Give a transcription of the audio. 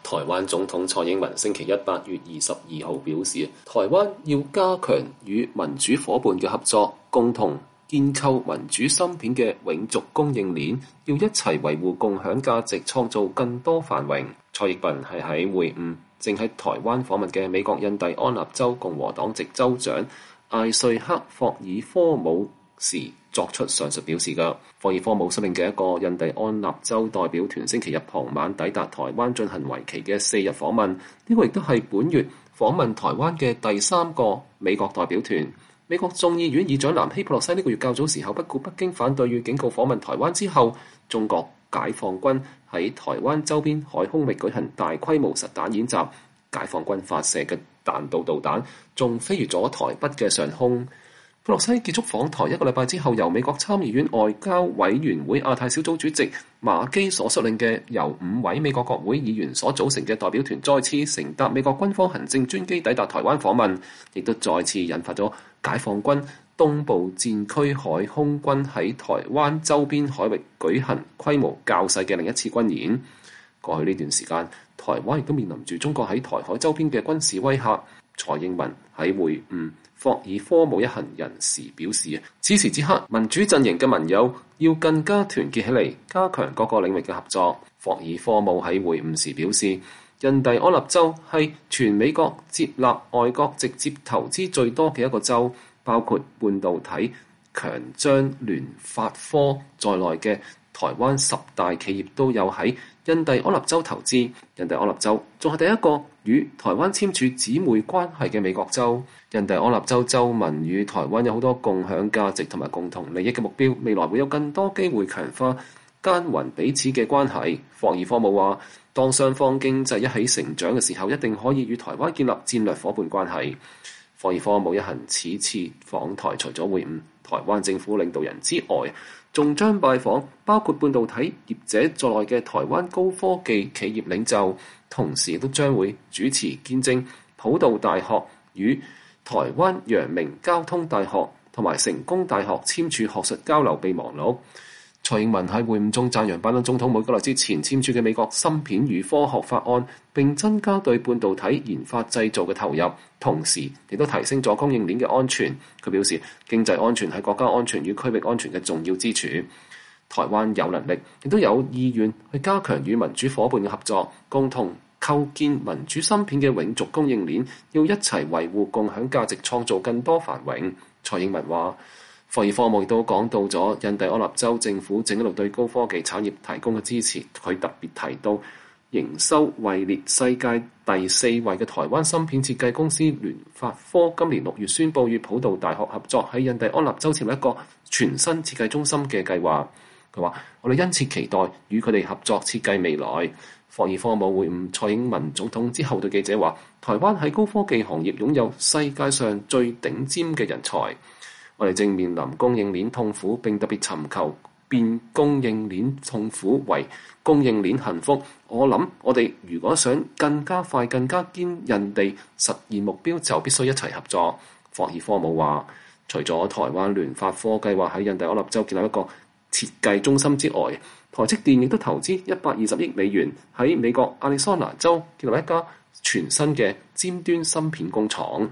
台灣總統蔡英文星期一8月22號表示，台灣要加強與民主夥伴嘅合作，共同建構民主芯片嘅永續供應鏈，要一齊維護共享價值，創造更多繁榮。蔡英文係喺會晤正喺台灣訪問嘅美國印第安納州共和黨籍州長艾瑞克霍爾科姆時作出上述表示嘅。霍爾科姆率領嘅一個印第安納州代表團星期日傍晚抵達台灣進行為期嘅4日訪問，呢個亦都係本月訪問台灣嘅第3個美國代表團。美國眾議院議長南希佩洛西呢個月較早時候不顧北京反對與警告訪問台灣之後，中國解放軍喺台灣周邊海空域舉行大規模實彈演習，解放軍發射嘅彈道導彈仲飛越咗台北嘅上空。佩洛西結束訪台1個禮拜之後，由美國參議院外交委員會亞太小組主席馬基所率領嘅由5位美國國會議員所組成嘅代表團再次乘搭美國軍方行政專機抵達台灣訪問，亦都再次引發咗解放軍東部戰區海空軍喺台灣周邊海域舉行規模較細嘅另一次軍演。過去呢段時間，台灣亦都面臨住中國喺台海周邊嘅軍事威嚇。蔡英文喺會晤霍爾科姆一行人時表示，此時此刻民主陣營嘅盟友要更加團結起嚟，加強各個領域嘅合作。霍爾科姆喺會晤時表示，印第安納州係全美國接納外國直接投資最多嘅一個州，包括半導體、強張聯發科在內嘅台灣10大企業都有喺印第安納州投資。印第安納州仲係第一個與台灣簽署姊妹關係嘅美國州。印第安納州州民與台灣有好多共享價值同埋共同利益嘅目標，未來會有更多機會強化耕耘彼此嘅關係。霍爾科姆話，當雙方經濟一起成長嘅時候，一定可以與台灣建立戰略夥伴關係。霍爾科姆一行此次訪台，除咗會晤台灣政府領導人之外，仲將拜訪包括半導體業者在內嘅台灣高科技企業領袖，同時亦都將會主持見證普渡大學與台灣陽明交通大學同埋成功大學簽署學術交流備忘錄。蔡英文喺會晤中讚揚拜登總統每個月之前簽署嘅美國芯片與科學法案，並增加對半導體研發製造嘅投入，同時亦都提升咗供應鏈嘅安全。佢表示，經濟安全係國家安全與區域安全嘅重要支柱。台灣有能力，亦都有意願去加強與民主夥伴嘅合作，共同構建民主芯片嘅永續供應鏈，要一齊維護共享價值，創造更多繁榮。蔡英文話，霍爾科姆亦都講到咗印第安納州政府正一路對高科技產業提供嘅支持。佢特別提到，營收位列世界第4位嘅台灣芯片設計公司聯發科，今年6月宣布與普渡大學合作，喺印第安納州設立一個全新設計中心嘅計劃。佢話：我哋殷切期待與佢哋合作設計未來。霍爾科姆會晤蔡英文總統之後對記者話：台灣喺高科技行業擁有世界上最頂尖嘅人才。我哋正面臨供應鏈痛苦，並特別尋求變供應鏈痛苦為供應鏈幸福。我諗我哋如果想更加快、更加堅韌地實現目標，就必須一齊合作。霍爾科姆話：除咗台灣聯發科計劃喺印第安納州建立一個設計中心之外，台積電亦都投資120億美元喺美國亞利桑那州建立一家全新嘅尖端芯片工廠。